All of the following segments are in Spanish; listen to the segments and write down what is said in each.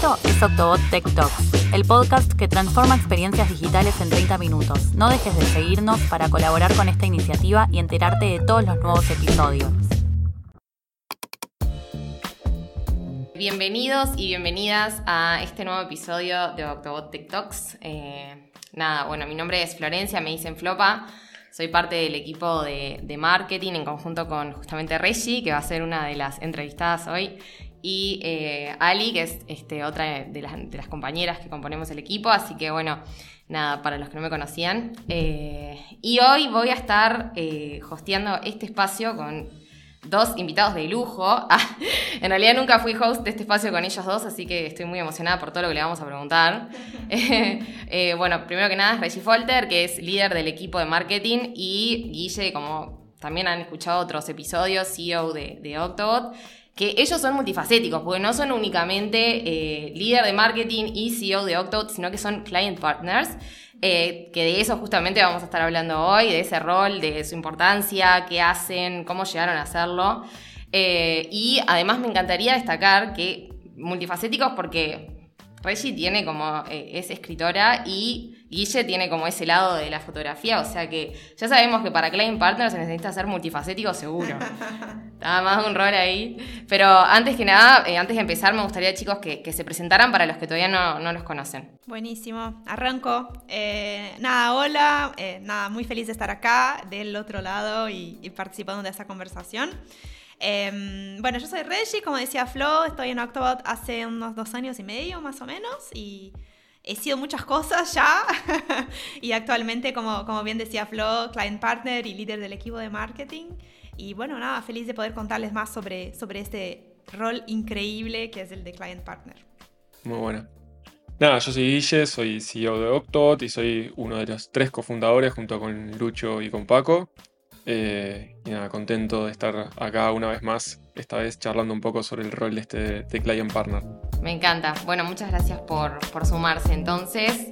Esto es Octobot Tech Talks, el podcast que transforma experiencias digitales en 30 minutos. No dejes de seguirnos para colaborar con esta iniciativa y enterarte de todos los nuevos episodios. Bienvenidos y bienvenidas a este nuevo episodio de Octobot Tech Talks. Mi nombre es Florencia, me dicen Flopa. Soy parte del equipo de marketing en conjunto con justamente Reggie, que va a ser una de las entrevistadas hoy, y Ali, que es otra de las compañeras que componemos el equipo. Así que para los que no me conocían. Y hoy voy a estar hosteando este espacio con dos invitados de lujo. En realidad nunca fui host de este espacio con ellos dos, así que estoy muy emocionada por todo lo que le vamos a preguntar. Primero que nada es Reggie Folter, que es líder del equipo de marketing, y Guille, como también han escuchado otros episodios, CEO de Octobot, que ellos son multifacéticos, porque no son únicamente líder de marketing y CEO de Octobot, sino que son client partners. Que de eso justamente vamos a estar hablando hoy, de ese rol, de su importancia, qué hacen, cómo llegaron a hacerlo. Y además me encantaría destacar que multifacéticos, porque Reggie tiene es escritora y Guille tiene como ese lado de la fotografía, o sea que ya sabemos que para Client Partners se necesita ser multifacético seguro. Nada más un rol ahí. Pero antes que nada, antes de empezar, me gustaría, chicos, que se presentaran para los que todavía no los conocen. Buenísimo, arranco. Hola, muy feliz de estar acá del otro lado y participando de esta conversación. Yo soy Reggie, como decía Flo, estoy en Octobot hace unos 2 años y medio más o menos, y he sido muchas cosas ya. Y actualmente, como bien decía Flo, client partner y líder del equipo de marketing. Y feliz de poder contarles más sobre este rol increíble que es el de client partner. Muy bueno. Yo soy Guille, soy CEO de Octobot y soy uno de los 3 cofundadores junto con Lucho y con Paco. Contento de estar acá una vez más, esta vez charlando un poco sobre el rol de Client Partner. Me encanta. Bueno, muchas gracias por sumarse entonces.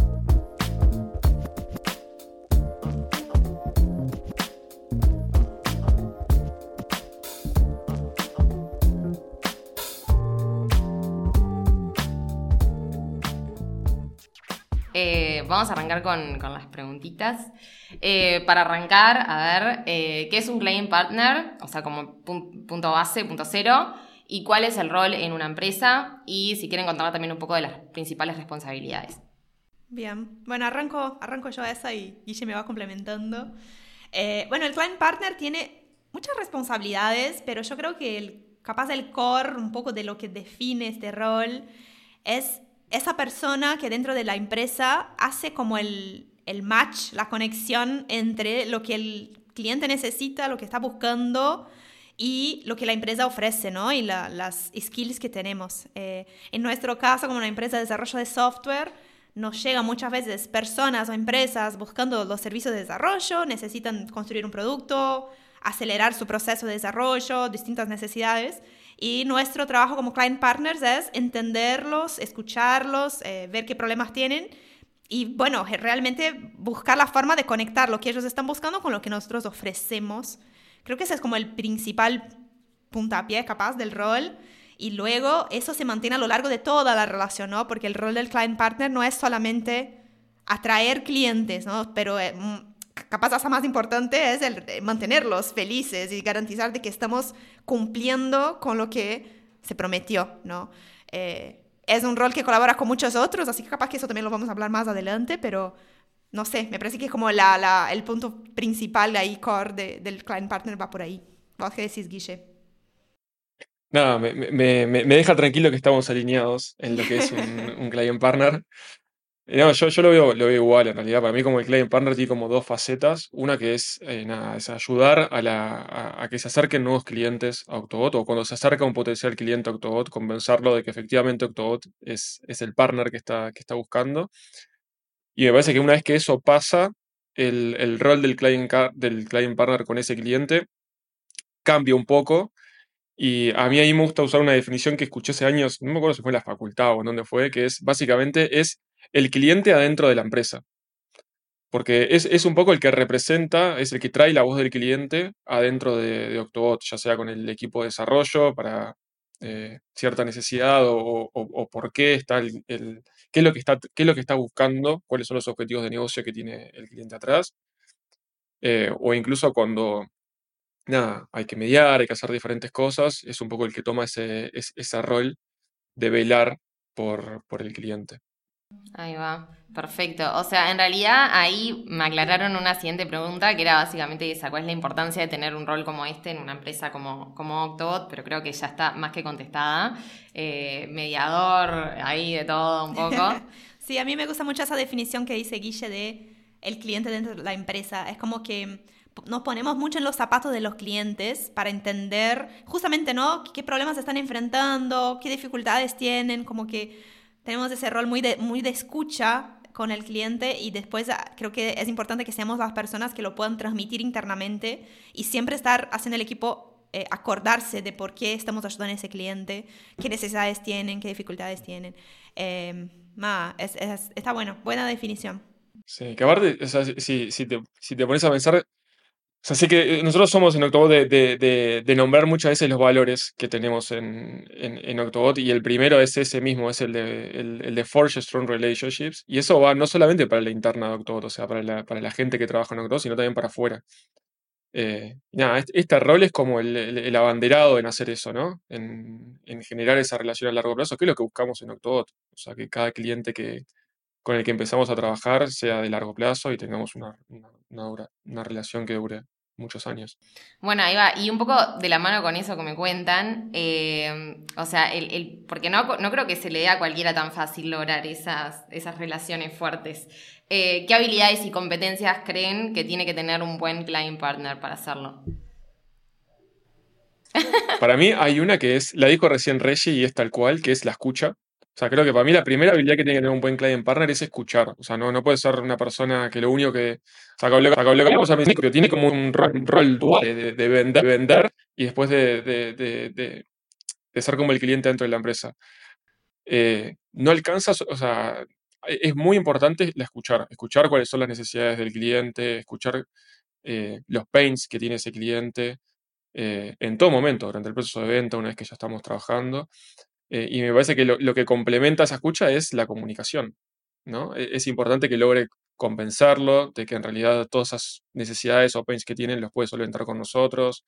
Vamos a arrancar con las preguntitas. Para arrancar, a ver, ¿qué es un Client Partner? O sea, como punto base, punto cero. ¿Y cuál es el rol en una empresa? Y si quieren contar también un poco de las principales responsabilidades. Bien, arranco yo a esa y Guille me va complementando. El Client Partner tiene muchas responsabilidades, pero yo creo que capaz el core, un poco de lo que define este rol, es esa persona que dentro de la empresa hace como el match, la conexión entre lo que el cliente necesita, lo que está buscando y lo que la empresa ofrece, ¿no? Y las skills que tenemos. En nuestro caso, como una empresa de desarrollo de software, nos llegan muchas veces personas o empresas buscando los servicios de desarrollo, necesitan construir un producto, acelerar su proceso de desarrollo, distintas necesidades. Y nuestro trabajo como client partners es entenderlos, escucharlos, ver qué problemas tienen y, realmente buscar la forma de conectar lo que ellos están buscando con lo que nosotros ofrecemos. Creo que ese es como el principal puntapié capaz del rol, y luego eso se mantiene a lo largo de toda la relación, ¿no? Porque el rol del client partner no es solamente atraer clientes, ¿no? Pero capaz hasta más importante es el mantenerlos felices y garantizar de que estamos cumpliendo con lo que se prometió, ¿no? Es un rol que colabora con muchos otros, así que capaz que eso también lo vamos a hablar más adelante, pero no sé, me parece que es como el punto principal ahí, core del client partner va por ahí. ¿Vos qué decís, Guille? Me deja tranquilo que estamos alineados en lo que es un client partner. Yo lo veo igual en realidad. Para mí, como el client partner tiene como 2 facetas. Una que es ayudar a que se acerquen nuevos clientes a Octobot, o cuando se acerca un potencial cliente a Octobot, convencerlo de que efectivamente Octobot es el partner que está buscando. Y me parece que una vez que eso pasa, el rol del client partner con ese cliente cambia un poco. Y a mí ahí me gusta usar una definición que escuché hace años, no me acuerdo si fue en la facultad o en dónde fue, que es básicamente es el cliente adentro de la empresa. Porque es un poco el que representa, es el que trae la voz del cliente adentro de Octobot, ya sea con el equipo de desarrollo para cierta necesidad o por qué está qué es lo que qué es lo que está buscando, cuáles son los objetivos de negocio que tiene el cliente atrás, o incluso cuando nada, hay que mediar, hay que hacer diferentes cosas, es un poco el que toma ese rol de velar por el cliente. Ahí va, perfecto. O sea, en realidad ahí me aclararon una siguiente pregunta que era básicamente esa: ¿cuál es la importancia de tener un rol como este en una empresa como Octobot? Pero creo que ya está más que contestada. Mediador, ahí de todo un poco. Sí, a mí me gusta mucho esa definición que dice Guille de el cliente dentro de la empresa. Es como que nos ponemos mucho en los zapatos de los clientes para entender justamente, ¿no?, qué problemas están enfrentando, qué dificultades tienen, como que tenemos ese rol muy de escucha con el cliente, y después creo que es importante que seamos las personas que lo puedan transmitir internamente y siempre estar haciendo el equipo acordarse de por qué estamos ayudando a ese cliente, qué necesidades tienen, qué dificultades tienen. Está bueno, buena definición. Sí, que aparte, o sea, si te pones a pensar, o sea, sé que nosotros somos en Octobot de nombrar muchas veces los valores que tenemos en Octobot, y el primero es ese mismo, es el de Forge Strong Relationships, y eso va no solamente para la interna de Octobot, o sea, para la gente que trabaja en Octobot, sino también para afuera. Nada, este rol es como el abanderado en hacer eso, ¿no? En generar esa relación a largo plazo, que es lo que buscamos en Octobot. O sea, que cada cliente con el que empezamos a trabajar sea de largo plazo y tengamos una relación que dure muchos años. Bueno, ahí va. Y un poco de la mano con eso que me cuentan, o sea, porque no creo que se le dé a cualquiera tan fácil lograr esas relaciones fuertes. ¿Qué habilidades y competencias creen que tiene que tener un buen client partner para hacerlo? Para mí hay una que la dijo recién Reggie y es tal cual, que es la escucha. O sea, creo que para mí la primera habilidad que tiene que tener un buen client partner es escuchar. O sea, no puede ser una persona que lo único que... O sea, con lo que hablamos al principio, tiene como un rol dual de vender y después de ser como el cliente dentro de la empresa. No alcanza, o sea, es muy importante escuchar cuáles son las necesidades del cliente, escuchar los pains que tiene ese cliente en todo momento, durante el proceso de venta, una vez que ya estamos trabajando. Y me parece que lo que complementa esa escucha es la comunicación, ¿no? Es importante que logre compensarlo de que en realidad todas esas necesidades o pains que tienen los puede solventar con nosotros.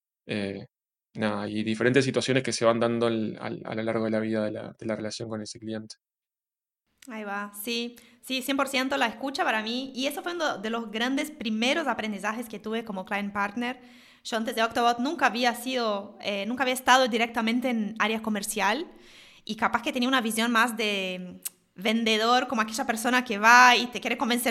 Nada, y diferentes situaciones que se van dando a lo largo de la vida de la relación con ese cliente. Ahí va, sí, 100% la escucha para mí, y eso fue uno de los grandes primeros aprendizajes que tuve como client partner. Yo antes de Octobot nunca había estado directamente en área comercial, y capaz que tenía una visión más de vendedor, como aquella persona que va y te quiere convencer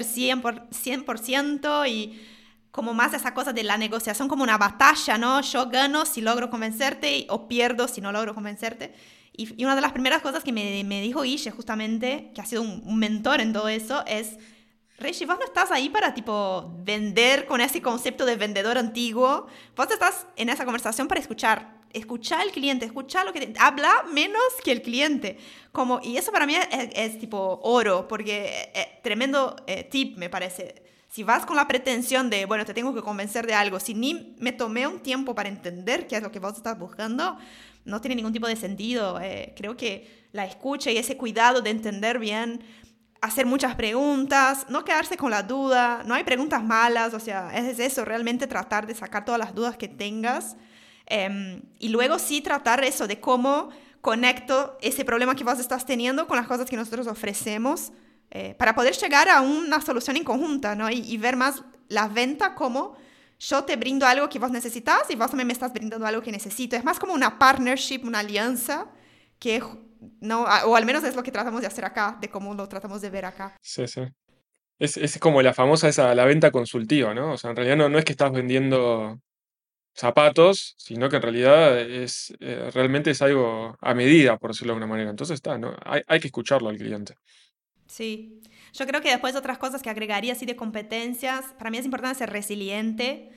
100%, y como más esa cosa de la negociación como una batalla, ¿no? Yo gano si logro convencerte o pierdo si no logro convencerte. Y una de las primeras cosas que me dijo Guille, justamente, que ha sido un mentor en todo eso, es: Reggie, vos no estás ahí para tipo vender con ese concepto de vendedor antiguo. Vos estás en esa conversación para escuchar al cliente, escuchar lo que habla menos que el cliente. Y eso para mí es tipo oro, porque tremendo tip me parece. Si vas con la pretensión de, bueno, te tengo que convencer de algo, si ni me tomé un tiempo para entender qué es lo que vos estás buscando, no tiene ningún tipo de sentido. Creo que la escucha y ese cuidado de entender bien, hacer muchas preguntas, no quedarse con la duda, no hay preguntas malas, o sea, es eso, realmente tratar de sacar todas las dudas que tengas, y luego sí tratar eso de cómo conecto ese problema que vos estás teniendo con las cosas que nosotros ofrecemos, para poder llegar a una solución en conjunta, ¿no? Y ver más la venta como yo te brindo algo que vos necesitas y vos también me estás brindando algo que necesito. Es más como una partnership, una alianza, que no, o al menos es lo que tratamos de hacer acá, de cómo lo tratamos de ver acá. Sí, sí. Es como la famosa la venta consultiva, ¿no? O sea, en realidad no es que estás vendiendo zapatos, sino que en realidad realmente es algo a medida, por decirlo de alguna manera. Entonces ¿no? Hay que escucharlo al cliente. Sí, yo creo que después otras cosas que agregaría así de competencias, para mí es importante ser resiliente.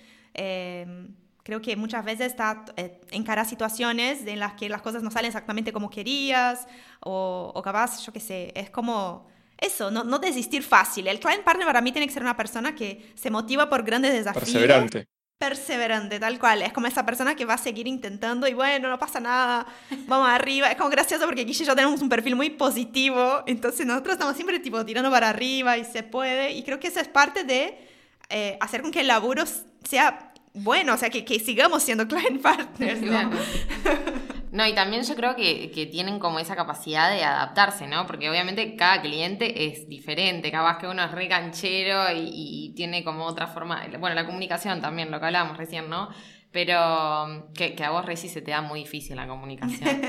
Creo que muchas veces encarar situaciones en las que las cosas no salen exactamente como querías, o capaz, yo qué sé, es como eso, no desistir fácil. El client partner para mí tiene que ser una persona que se motiva por grandes desafíos. Perseverante. perseverante, tal cual. Es como esa persona que va a seguir intentando y bueno, no pasa nada, vamos arriba. Es como gracioso porque Guille y yo tenemos un perfil muy positivo, entonces nosotros estamos siempre tipo tirando para arriba y se puede. Y creo que eso es parte de hacer con que el laburo sea bueno, o sea, que sigamos siendo client partners, ¿no? Claro. No, y también yo creo que tienen como esa capacidad de adaptarse, ¿no? Porque obviamente cada cliente es diferente, capaz que uno es re canchero y tiene como otra forma, bueno, la comunicación también, lo que hablábamos recién, ¿no? Pero que a vos, Reci, se te da muy difícil la comunicación.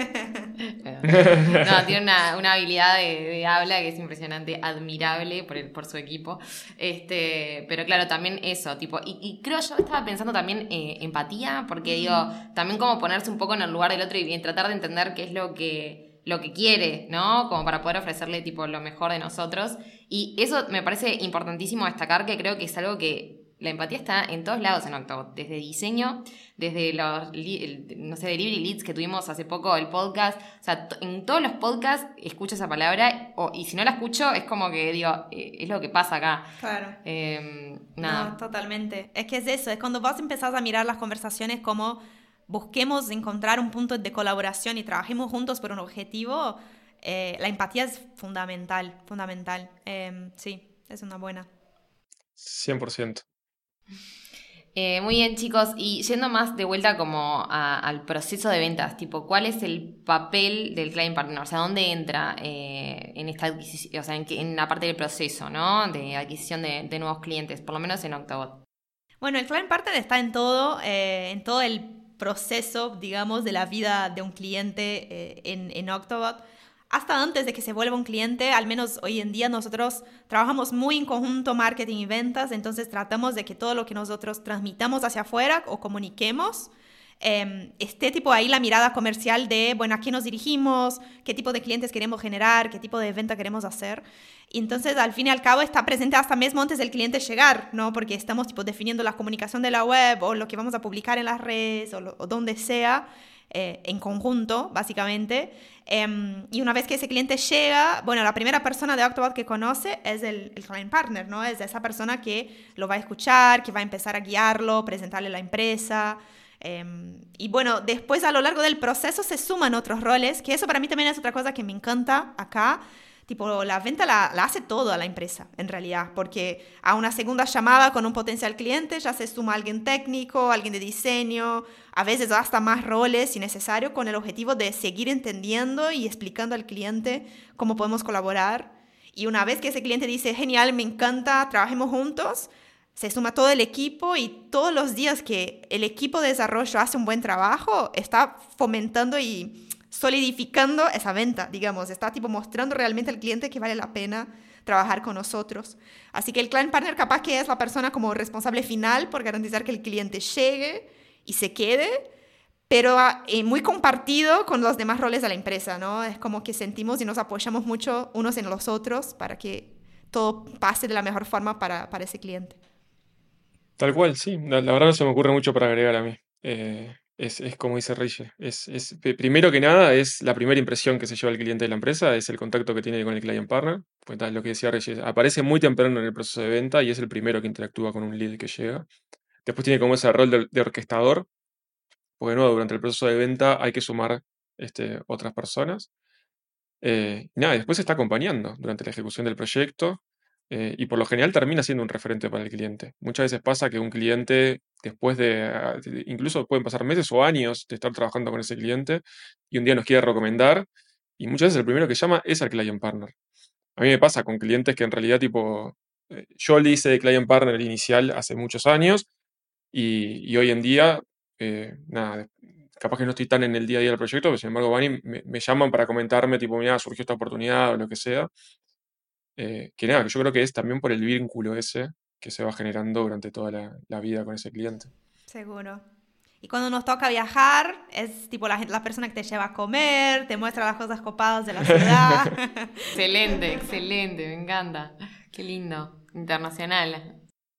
No, tiene una habilidad de habla que es impresionante, admirable por su equipo. Pero claro, también eso, tipo, y creo yo estaba pensando también empatía, porque digo, también como ponerse un poco en el lugar del otro y tratar de entender qué es lo que quiere, ¿no? Como para poder ofrecerle tipo lo mejor de nosotros. Y eso me parece importantísimo destacar, que creo que es algo que la empatía está en todos lados en Octobot, desde diseño, desde los, no sé, Delivery Leads que tuvimos hace poco, el podcast, o sea, en todos los podcasts escucho esa palabra, y si no la escucho es como que digo, es lo que pasa acá. Claro. Nada. No, totalmente. Es que es eso, es cuando vos empezás a mirar las conversaciones como busquemos encontrar un punto de colaboración y trabajemos juntos por un objetivo, la empatía es fundamental. Sí, es una buena. 100%. Muy bien, chicos, y yendo más de vuelta como al proceso de ventas, tipo, ¿cuál es el papel del client partner? O sea, ¿dónde entra en esta adquisición, o sea, en la parte del proceso, ¿no? De adquisición de nuevos clientes, por lo menos en Octobot. Bueno, el client partner está en todo el proceso, digamos, de la vida de un cliente en Octobot. Hasta antes de que se vuelva un cliente, al menos hoy en día nosotros trabajamos muy en conjunto marketing y ventas, entonces tratamos de que todo lo que nosotros transmitamos hacia afuera o comuniquemos esté tipo ahí la mirada comercial de, bueno, a qué nos dirigimos, qué tipo de clientes queremos generar, qué tipo de venta queremos hacer. Y entonces, al fin y al cabo, está presente hasta mismo antes del cliente llegar, ¿no? Porque estamos tipo definiendo la comunicación de la web o lo que vamos a publicar en las redes o donde sea, en conjunto, básicamente. Y una vez que ese cliente llega, bueno, la primera persona de Octobot que conoce es el client partner, ¿no? Es esa persona que lo va a escuchar, que va a empezar a guiarlo, presentarle la empresa. Y bueno, después a lo largo del proceso se suman otros roles, que eso para mí también es otra cosa que me encanta acá. Tipo, la venta la hace todo a la empresa, en realidad, porque a una segunda llamada con un potencial cliente ya se suma alguien técnico, alguien de diseño, a veces hasta más roles si necesario, con el objetivo de seguir entendiendo y explicando al cliente cómo podemos colaborar. Y una vez que ese cliente dice, genial, me encanta, trabajemos juntos, se suma todo el equipo y todos los días que el equipo de desarrollo hace un buen trabajo, está fomentando y solidificando esa venta, digamos, está tipo mostrando realmente al cliente que vale la pena trabajar con nosotros. Así que el client partner capaz que es la persona como responsable final por garantizar que el cliente llegue y se quede, pero muy compartido con los demás roles de la empresa, ¿no? Es como que sentimos y nos apoyamos mucho unos en los otros para que todo pase de la mejor forma para ese cliente. Tal cual, sí. La verdad no se me ocurre mucho para agregar a mí. Es como dice Reyes. Primero que nada, es la primera impresión que se lleva el cliente de la empresa, es el contacto que tiene con el client partner. Pues tal, lo que decía Reyes, aparece muy temprano en el proceso de venta y es el primero que interactúa con un lead que llega. Después tiene como ese rol de orquestador, porque no, durante el proceso de venta hay que sumar otras personas. Y nada, después se está acompañando durante la ejecución del proyecto. Y por lo general termina siendo un referente para el cliente. Muchas veces pasa que un cliente, después incluso pueden pasar meses o años de estar trabajando con ese cliente, y un día nos quiere recomendar, y muchas veces el primero que llama es al client partner. A mí me pasa con clientes que en realidad, tipo, yo le hice de client partner inicial hace muchos años, y hoy en día, nada, capaz que no estoy tan en el día a día del proyecto, pero sin embargo van y me llaman para comentarme, tipo, mira, surgió esta oportunidad o lo que sea. Que nada, que yo creo que es también por el vínculo ese que se va generando durante toda la vida con ese cliente. Seguro. Y cuando nos toca viajar, es tipo la persona que te lleva a comer, te muestra las cosas copadas de la ciudad. Excelente, excelente, me encanta. Qué lindo, internacional.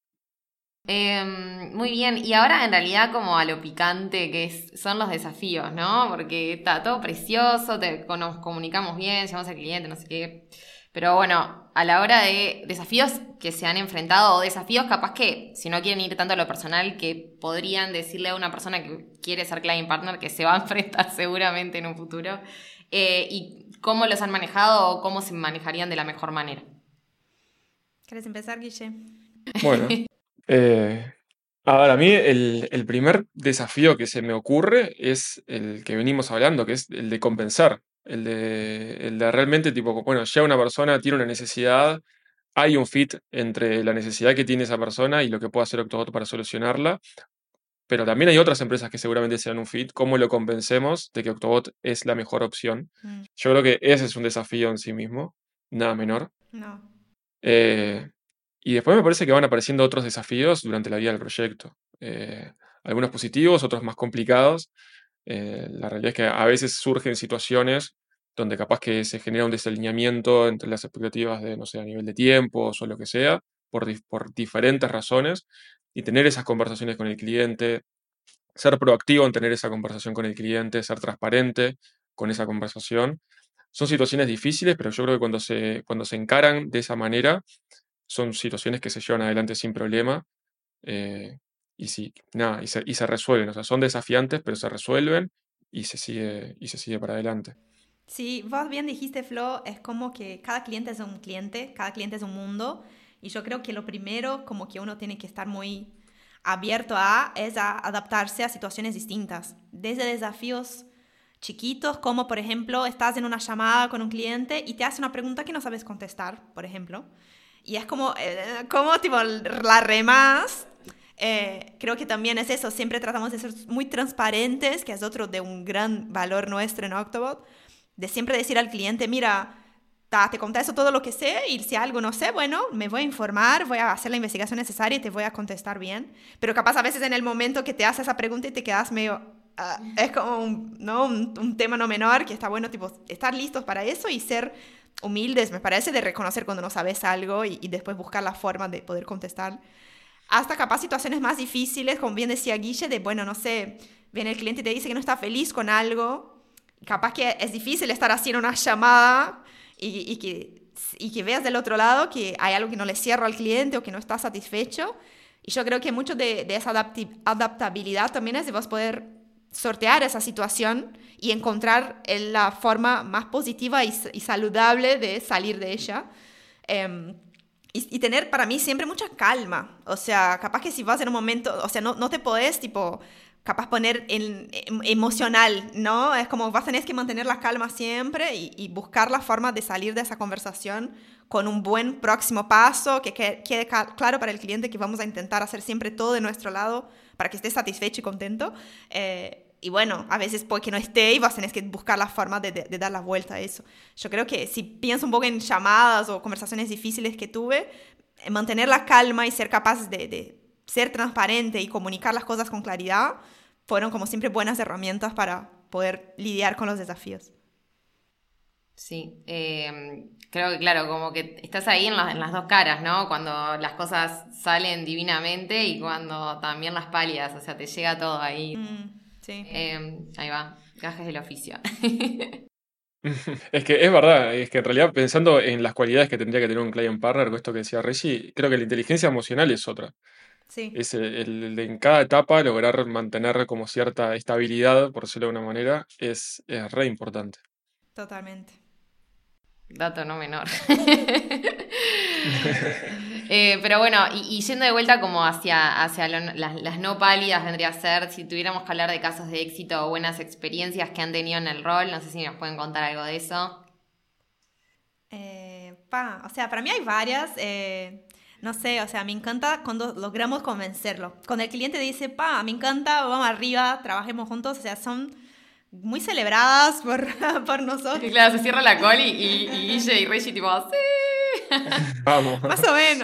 Muy bien, y ahora en realidad como a lo picante que son los desafíos, ¿no? Porque está todo precioso, nos comunicamos bien, llamamos al cliente, no sé qué. Pero bueno, a la hora de desafíos que se han enfrentado o desafíos capaz que, si no quieren ir tanto a lo personal, que podrían decirle a una persona que quiere ser client partner que se va a enfrentar seguramente en un futuro, y cómo los han manejado o cómo se manejarían de la mejor manera. ¿Quieres empezar, Guille? Bueno, a ver, a mí el primer desafío que se me ocurre es el que venimos hablando, que es el de compensar, el de realmente, tipo, bueno, ya una persona tiene una necesidad, hay un fit entre la necesidad que tiene esa persona y lo que puede hacer Octobot para solucionarla, pero también hay otras empresas que seguramente sean un fit, ¿cómo lo convencemos de que Octobot es la mejor opción? Yo creo que ese es un desafío en sí mismo, nada menor. No. Y después me parece que van apareciendo otros desafíos durante la vida del proyecto. Algunos positivos, otros más complicados. La realidad es que a veces surgen situaciones donde capaz que se genera un desalineamiento entre las expectativas de, no sé, a nivel de tiempos o lo que sea, por diferentes razones, y tener esas conversaciones con el cliente, ser proactivo en tener esa conversación con el cliente, ser transparente con esa conversación. Son situaciones difíciles, pero yo creo que cuando se encaran de esa manera, son situaciones que se llevan adelante sin problema, y se resuelven. O sea, son desafiantes, pero se resuelven y se sigue para adelante. Sí, vos bien dijiste, Flo, es como que cada cliente es un cliente, cada cliente es un mundo, y yo creo que lo primero como que uno tiene que estar muy abierto es a adaptarse a situaciones distintas, desde desafíos chiquitos, como por ejemplo estás en una llamada con un cliente y te hace una pregunta que no sabes contestar, por ejemplo, y es como tipo la remás. Creo que también es eso, siempre tratamos de ser muy transparentes, que es otro de un gran valor nuestro en Octobot, de siempre decir al cliente, mira, te contesto todo lo que sé y si algo no sé, bueno, me voy a informar, voy a hacer la investigación necesaria y te voy a contestar bien. Pero capaz a veces en el momento que te hace esa pregunta y te quedas medio... es como un tema no menor que está bueno, tipo, estar listos para eso y ser humildes, me parece, de reconocer cuando no sabes algo y después buscar la forma de poder contestar. Hasta capaz situaciones más difíciles, como bien decía Guille, de, bueno, no sé, viene el cliente y te dice que no está feliz con algo. Capaz que es difícil estar haciendo una llamada y que veas del otro lado que hay algo que no le cierra al cliente o que no está satisfecho. Y yo creo que mucho de esa adaptabilidad también es de vos poder sortear esa situación y encontrar la forma más positiva y saludable de salir de ella. Y tener para mí siempre mucha calma. O sea, capaz que si vas en un momento, o sea, no te podés, tipo, capaz poner emocional, ¿no? Es como vas a tener que mantener la calma siempre y buscar la forma de salir de esa conversación con un buen próximo paso, que quede claro para el cliente que vamos a intentar hacer siempre todo de nuestro lado para que esté satisfecho y contento. Y bueno, a veces puede que no esté y vas a tener que buscar la forma de dar la vuelta a eso. Yo creo que si pienso un poco en llamadas o conversaciones difíciles que tuve, mantener la calma y ser capaz de ser transparente y comunicar las cosas con claridad fueron como siempre buenas herramientas para poder lidiar con los desafíos. Sí, creo que claro, como que estás ahí en las dos caras, ¿no? Cuando las cosas salen divinamente y cuando también las palias, o sea, te llega todo ahí. Sí. Ahí va, gajes del oficio. Es que es verdad, es que en realidad pensando en las cualidades que tendría que tener un client partner, con esto que decía Reggie, creo que la inteligencia emocional es otra. Sí, Es el de en cada etapa lograr mantener como cierta estabilidad, por decirlo de una manera, es re importante. totalmente. Dato no menor. Pero bueno, y yendo de vuelta como hacia las no pálidas vendría a ser, si tuviéramos que hablar de casos de éxito o buenas experiencias que han tenido en el rol, no sé si nos pueden contar algo de eso. O sea, para mí hay varias, no sé, o sea, me encanta cuando logramos convencerlo. Cuando el cliente dice, me encanta, vamos arriba, trabajemos juntos, o sea, son muy celebradas por nosotros. Y claro, se cierra la call y Guille y Reggie tipo, ¡sí! Vamos. Más o menos.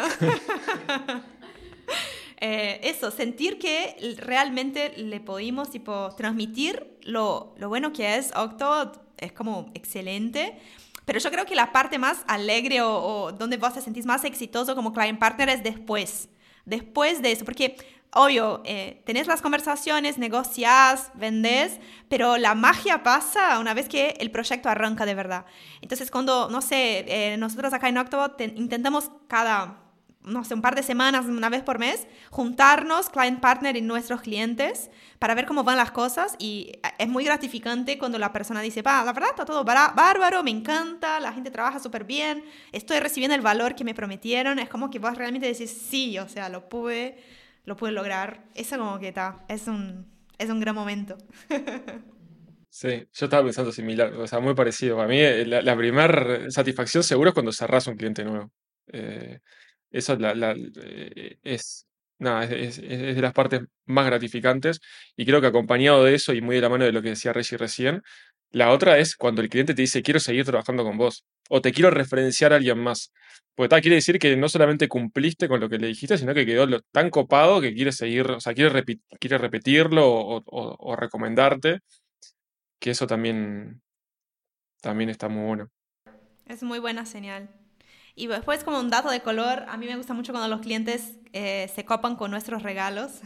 Eso, sentir que realmente le pudimos tipo, transmitir lo bueno que es Octobot es como excelente. Pero yo creo que la parte más alegre o donde vos te sentís más exitoso como client partner es después de eso. Porque obvio, tenés las conversaciones, negociás, vendés, pero la magia pasa una vez que el proyecto arranca de verdad. Entonces, cuando, no sé, nosotros acá en Octobot intentamos cada, no sé, un par de semanas, una vez por mes, juntarnos, client partner y nuestros clientes, para ver cómo van las cosas, y es muy gratificante cuando la persona dice, la verdad está todo bárbaro, me encanta, la gente trabaja súper bien, estoy recibiendo el valor que me prometieron. Es como que vos realmente decís, sí, o sea, lo pude lograr. Eso como que está, es un gran momento. Sí, yo estaba pensando similar, o sea, muy parecido. A mí la primera satisfacción seguro es cuando cerrás un cliente nuevo. Eh, Eso es, nada, es de las partes más gratificantes, y creo que acompañado de eso y muy de la mano de lo que decía Reggie recién, la otra es cuando el cliente te dice quiero seguir trabajando con vos o te quiero referenciar a alguien más. Porque tal, quiere decir que no solamente cumpliste con lo que le dijiste, sino que quedó tan copado que quiere seguir, o sea, quiere repetirlo o recomendarte, que eso también está muy bueno. Es muy buena señal. Y después, como un dato de color, a mí me gusta mucho cuando los clientes se copan con nuestros regalos.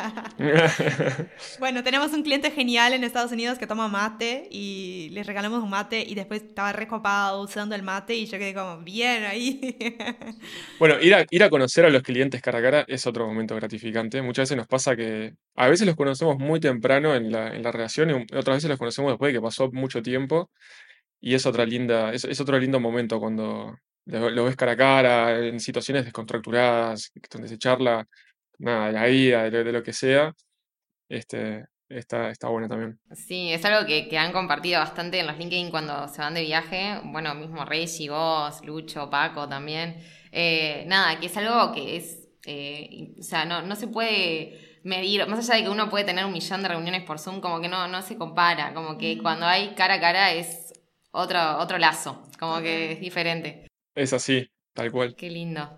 Bueno, tenemos un cliente genial en Estados Unidos que toma mate, y les regalamos un mate y después estaba recopado usando el mate y yo quedé como, bien ahí. Bueno, ir a conocer a los clientes cara a cara es otro momento gratificante. Muchas veces nos pasa que a veces los conocemos muy temprano en la relación, y otras veces los conocemos después de que pasó mucho tiempo, y es otro lindo momento cuando lo ves cara a cara, en situaciones descontracturadas, donde se charla nada, de la vida, de lo que sea. Está bueno también. Sí, es algo que han compartido bastante en los LinkedIn cuando se van de viaje. Bueno, mismo Reggie, vos, Lucho, Paco también. Nada, que es algo que es, o sea, no se puede medir, más allá de que uno puede tener 1.000.000 de reuniones por Zoom, como que no se compara, como que cuando hay cara a cara es otro lazo, como que es diferente. Es así, tal cual. Qué lindo.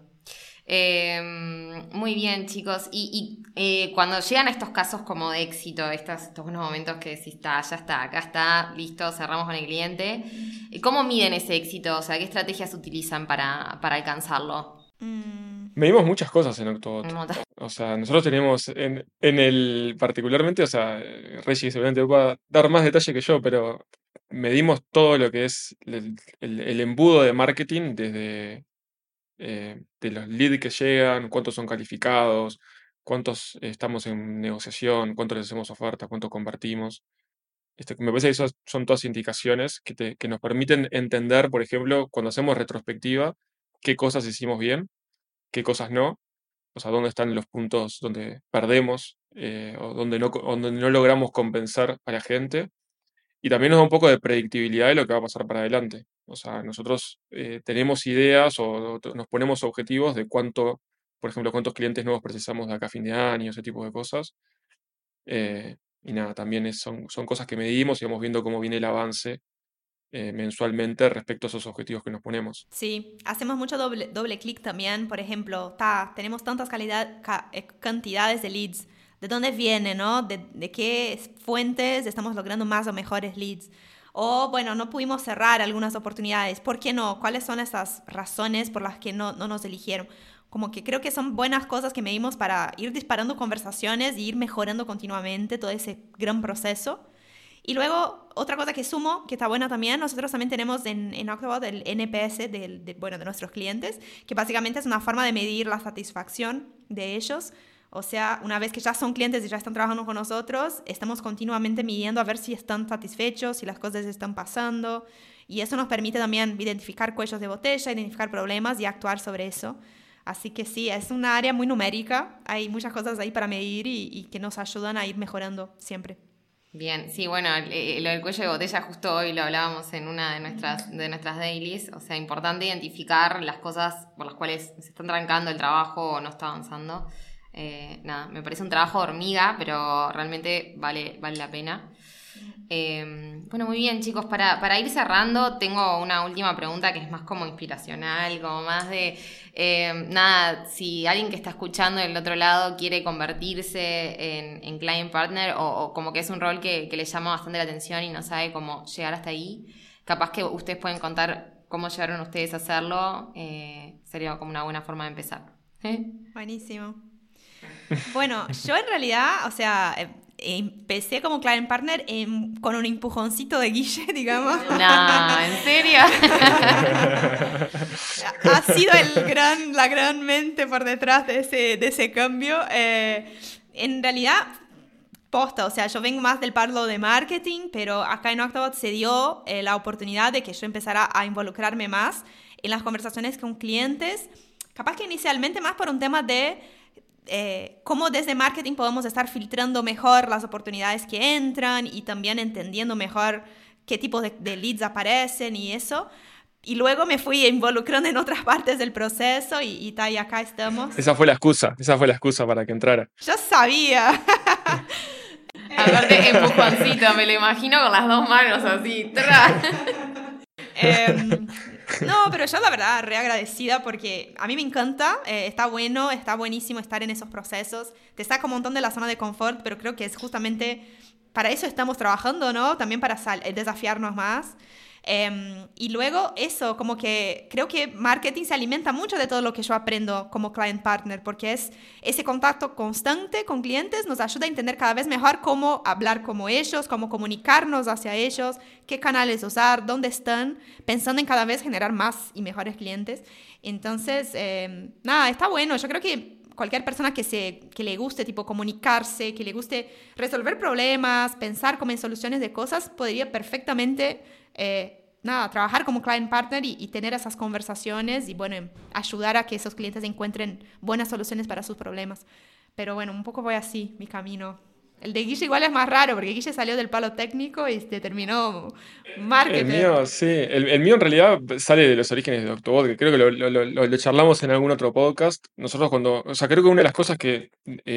Muy bien, chicos. Y cuando llegan a estos casos como de éxito, estos buenos momentos que decís, ya está, acá está, listo, cerramos con el cliente, ¿cómo miden ese éxito? O sea, ¿qué estrategias utilizan para alcanzarlo? Medimos muchas cosas en Octobot. Un montón. O sea, nosotros tenemos en el particularmente, o sea, Reggie seguramente va a dar más detalle que yo, pero medimos todo lo que es el embudo de marketing, desde de los leads que llegan, cuántos son calificados, cuántos estamos en negociación, cuántos les hacemos ofertas, cuántos convertimos. Me parece que esas son todas indicaciones que nos permiten entender, por ejemplo, cuando hacemos retrospectiva, qué cosas hicimos bien, qué cosas no, o sea, dónde están los puntos donde perdemos, o donde no logramos compensar a la gente. Y también nos da un poco de predictibilidad de lo que va a pasar para adelante. O sea, nosotros tenemos ideas o nos ponemos objetivos de por ejemplo, cuántos clientes nuevos precisamos de acá a fin de año, ese tipo de cosas. Y nada, también son cosas que medimos y vamos viendo cómo viene el avance mensualmente respecto a esos objetivos que nos ponemos. Sí, hacemos mucho doble clic también. Por ejemplo, tenemos tantas cantidades de leads. ¿De dónde viene, no? ¿De qué fuentes estamos logrando más o mejores leads? O, bueno, no pudimos cerrar algunas oportunidades. ¿Por qué no? ¿Cuáles son esas razones por las que no nos eligieron? Como que creo que son buenas cosas que medimos para ir disparando conversaciones y ir mejorando continuamente todo ese gran proceso. Y luego, otra cosa que sumo, que está buena también, nosotros también tenemos en Octobot el NPS de nuestros clientes, que básicamente es una forma de medir la satisfacción de ellos. O sea, una vez que ya son clientes y ya están trabajando con nosotros, estamos continuamente midiendo a ver si están satisfechos, si las cosas están pasando. Y eso nos permite también identificar cuellos de botella, identificar problemas y actuar sobre eso. Así que sí, es una área muy numérica. Hay muchas cosas ahí para medir y que nos ayudan a ir mejorando siempre. Bien, sí, bueno, lo del cuello de botella justo hoy lo hablábamos en una de nuestras dailies, o sea, importante identificar las cosas por las cuales se está trancando el trabajo o no está avanzando. Nada, me parece un trabajo de hormiga, pero realmente vale la pena. Bueno, muy bien, chicos, para ir cerrando, tengo una última pregunta que es más como inspiracional, como más de, nada, si alguien que está escuchando del otro lado quiere convertirse en client partner o como que es un rol que le llama bastante la atención y no sabe cómo llegar hasta ahí, capaz que ustedes pueden contar cómo llegaron ustedes a hacerlo, sería como una buena forma de empezar. Buenísimo. Bueno, yo en realidad, o sea, empecé como client partner con un empujoncito de Guille, digamos. No, ¿en serio? Ha sido la gran mente por detrás de ese cambio. En realidad, posta, o sea, yo vengo más del palo de marketing, pero acá en Octobot se dio la oportunidad de que yo empezara a involucrarme más en las conversaciones con clientes, capaz que inicialmente más por un tema de cómo desde marketing podemos estar filtrando mejor las oportunidades que entran y también entendiendo mejor qué tipos de leads aparecen y eso. Y luego me fui involucrando en otras partes del proceso y acá estamos. Esa fue la excusa para que entrara. Yo sabía. Aparte, empujoncito, me lo imagino con las 2 manos así. No, pero yo la verdad re agradecida porque a mí me encanta, está bueno, está buenísimo estar en esos procesos, te saca un montón de la zona de confort, pero creo que es justamente para eso estamos trabajando, ¿no? También para desafiarnos más. Y luego eso, como que creo que marketing se alimenta mucho de todo lo que yo aprendo como client partner, porque es ese contacto constante con clientes nos ayuda a entender cada vez mejor cómo hablar como ellos, cómo comunicarnos hacia ellos, qué canales usar, dónde están, pensando en cada vez generar más y mejores clientes. Entonces, nada, está bueno. Yo creo que cualquier persona que le guste tipo comunicarse, que le guste resolver problemas, pensar como en soluciones de cosas, podría perfectamente trabajar como client partner y tener esas conversaciones y bueno, ayudar a que esos clientes encuentren buenas soluciones para sus problemas. Pero bueno, un poco voy así, mi camino. El de Guille igual es más raro, porque Guille salió del palo técnico y terminó marketing. El mío, sí. El mío en realidad sale de los orígenes de Octobot, que creo que lo charlamos en algún otro podcast. Nosotros o sea, creo que una de las cosas que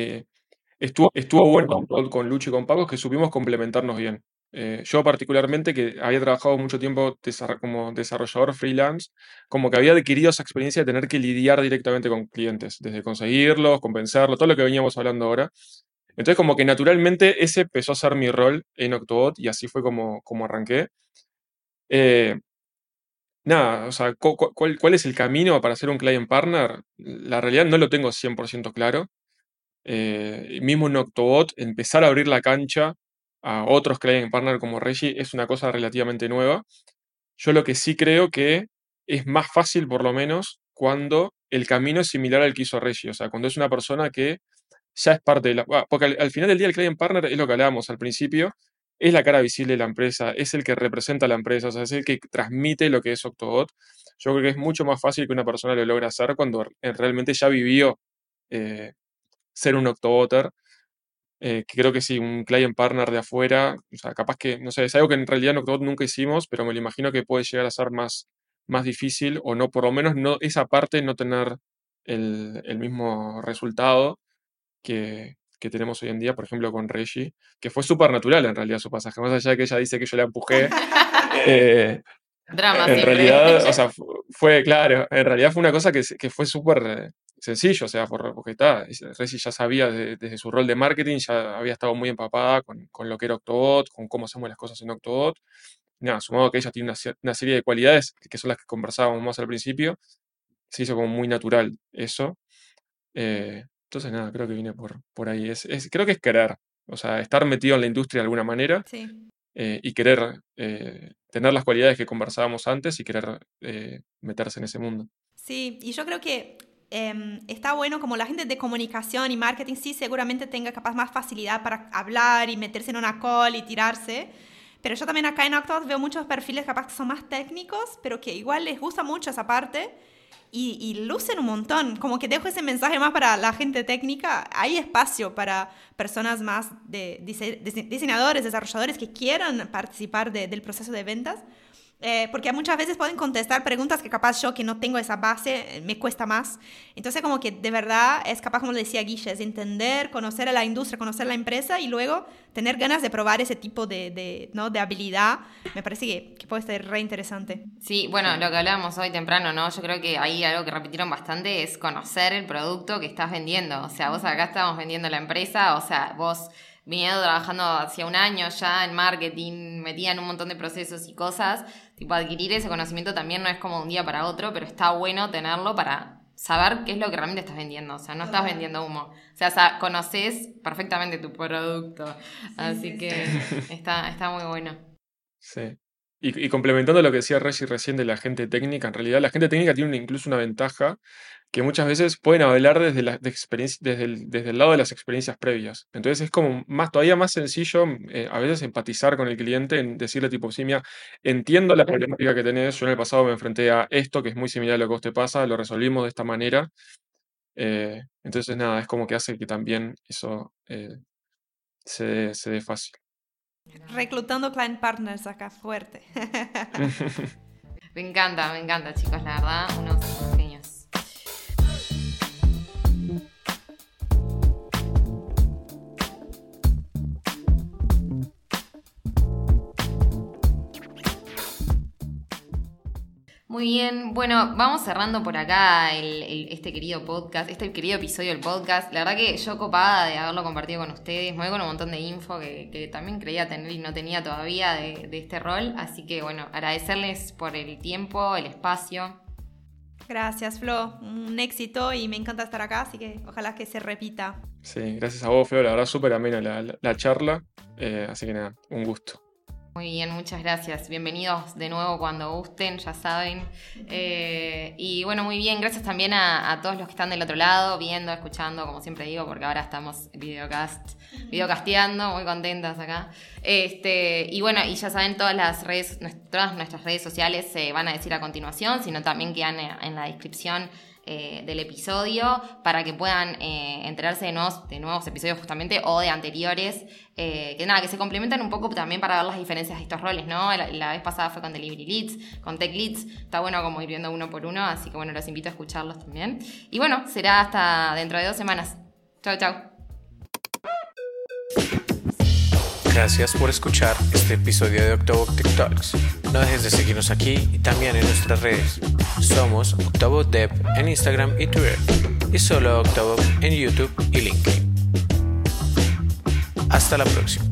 estuvo bueno con Lucho y con Paco es que supimos complementarnos bien. Yo particularmente, que había trabajado mucho tiempo como desarrollador freelance, como que había adquirido esa experiencia de tener que lidiar directamente con clientes, desde conseguirlos, compensarlos, todo lo que veníamos hablando ahora. Entonces, como que naturalmente ese empezó a ser mi rol en Octobot y así fue como arranqué. Eh, Nada, o sea, ¿cuál es el camino para ser un client partner? La realidad no lo tengo 100% claro. Mismo en Octobot, empezar a abrir la cancha a otros client partner como Reggie es una cosa relativamente nueva. Yo lo que sí creo que es más fácil, por lo menos, cuando el camino es similar al que hizo Reggie. O sea, cuando es una persona que ya es parte de la... Porque al final del día el client partner es lo que hablábamos al principio, es la cara visible de la empresa, es el que representa a la empresa, o sea, es el que transmite lo que es Octobot. Yo creo que es mucho más fácil que una persona lo logre hacer cuando realmente ya vivió eh, ser un Octoboter. Que creo que sí, un client partner de afuera, o sea, capaz que, no sé, es algo que en realidad en Octobot nunca hicimos, pero me lo imagino que puede llegar a ser más difícil, o no, por lo menos no, esa parte no tener el mismo resultado que tenemos hoy en día, por ejemplo, con Reggie, que fue súper natural en realidad su pasaje, más allá de que ella dice que yo la empujé. Drama En siempre. realidad, o sea, fue, claro, en realidad fue una cosa que fue súper sencillo, o sea, porque Reggie ya sabía desde su rol de marketing, ya había estado muy empapada con lo que era Octobot, con cómo hacemos las cosas en Octobot. Nada, sumado que ella tiene una serie de cualidades que son las que conversábamos más al principio, se hizo como muy natural eso. Entonces, nada, creo que viene por ahí. Creo que es querer, o sea, estar metido en la industria de alguna manera Sí. y querer tener las cualidades que conversábamos antes y querer meterse en ese mundo. Sí, y yo creo que está bueno como la gente de comunicación y marketing sí seguramente tenga capaz más facilidad para hablar y meterse en una call y tirarse. Pero yo también acá en Octobot veo muchos perfiles capaz que son más técnicos, pero que igual les gusta mucho esa parte y lucen un montón. Como que dejo ese mensaje más para la gente técnica. Hay espacio para personas más de diseñadores, desarrolladores que quieran participar del proceso de ventas. Porque muchas veces pueden contestar preguntas que capaz yo que no tengo esa base me cuesta más. Entonces como que de verdad es capaz, como le decía Guille, es entender, conocer a la industria, conocer a la empresa y luego tener ganas de probar ese tipo ¿no? de habilidad. Me parece que puede ser re interesante. Sí, bueno, lo que hablábamos hoy temprano, ¿no? Yo creo que ahí algo que repitieron bastante es conocer el producto que estás vendiendo. O sea, vos acá estamos vendiendo la empresa, o sea, vos viniendo trabajando hacia un año ya en marketing, metida en un montón de procesos y cosas, tipo adquirir ese conocimiento también no es como de un día para otro, pero está bueno tenerlo para saber qué es lo que realmente estás vendiendo. O sea, no estás vendiendo humo. O sea, conoces perfectamente tu producto. Así que está muy bueno. Sí. Y complementando lo que decía Reggie recién de la gente técnica, en realidad la gente técnica tiene incluso una ventaja que muchas veces pueden hablar desde el lado de las experiencias previas. Entonces es como todavía más sencillo a veces empatizar con el cliente, en decirle tipo, sí, mira, entiendo la problemática que tenés, yo en el pasado me enfrenté a esto que es muy similar a lo que a vos te pasa, lo resolvimos de esta manera. Entonces nada, es como que hace que también eso se dé fácil. Reclutando client partners acá, fuerte. Me encanta, chicos, la verdad, unos genios. Muy bien, bueno, vamos cerrando por acá este querido podcast, este querido episodio del podcast. La verdad que yo copada de haberlo compartido con ustedes, me voy con un montón de info que también creía tener y no tenía todavía de este rol. Así que bueno, agradecerles por el tiempo, el espacio. Gracias, Flo. Un éxito y me encanta estar acá, así que ojalá que se repita. Sí, gracias a vos, Feo, la verdad súper amena la charla, así que nada, un gusto. Muy bien, muchas gracias. Bienvenidos de nuevo cuando gusten, ya saben. Y bueno, muy bien, gracias también a todos los que están del otro lado, viendo, escuchando, como siempre digo, porque ahora estamos videocasteando, muy contentas acá. Y bueno, y ya saben, todas nuestras redes sociales se van a decir a continuación, sino también quedan en la descripción del episodio para que puedan enterarse de nuevos episodios justamente o de anteriores que se complementan un poco también para ver las diferencias de estos roles, ¿no? La vez pasada fue con Delivery Leads, con Tech Leads, está bueno como ir viendo uno por uno, así que bueno, los invito a escucharlos también. Y bueno, será hasta dentro de 2 semanas. Chau. Gracias por escuchar este episodio de Octobot Tech Talks. No dejes de seguirnos aquí y también en nuestras redes. Somos Octobot Dev en Instagram y Twitter. Y solo Octobot en YouTube y LinkedIn. Hasta la próxima.